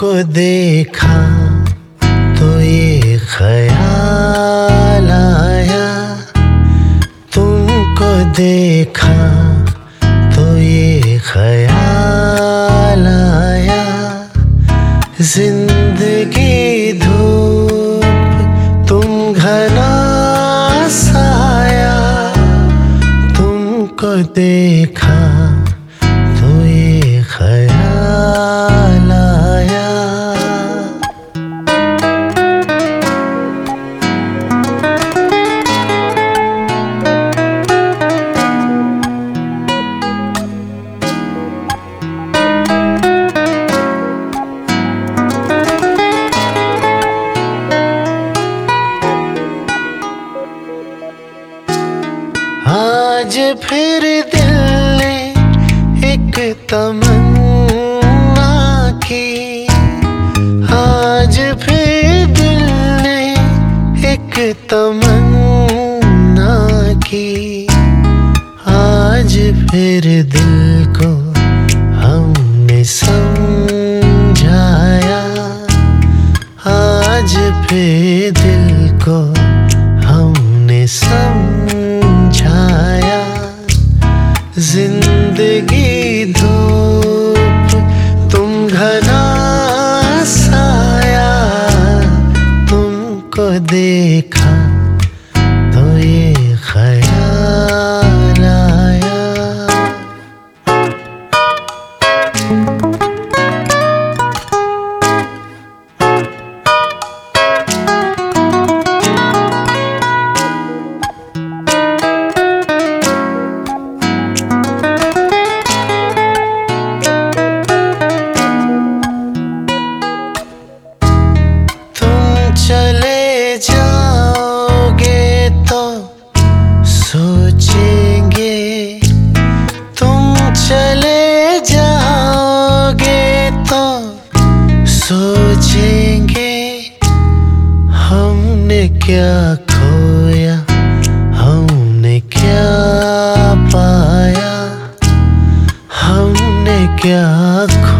तुमको देखा तो ये ख्याल आया, तुमको देखा तो ये ख्याल आया। जिंदगी धूप तुम घना साया, तुमको देखा तो ये ख्याल आया। आज फिर दिल ने एक तमन्ना की, आज फिर दिल ने एक तमन्ना की। आज फिर दिल को हमने समझाया, आज फिर दिल को हमने समझाया। जिंदगी धूप तुम घना साया, तुमको देखा तो ये ख्याल आया। चले जाओगे तो सोचेंगे, तुम चले जाओगे तो सोचेंगे। हमने क्या खोया, हमने क्या पाया, हमने क्या